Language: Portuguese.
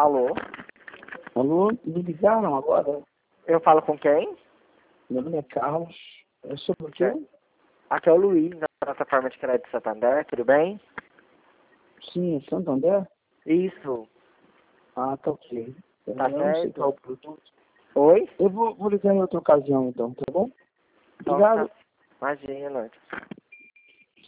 Alô? Alô, me ligaram agora? Eu falo com quem? Meu nome é Carlos. É sobre o quê? Aqui é o Luiz, da plataforma de crédito Santander, tudo bem? Sim, é Santander? Isso, Ah, tá ok. tá Eu não sei qual é certo? o produto. Oi? Eu vou ligar em outra ocasião então, tá bom? Então, Obrigado. tá. Imagina.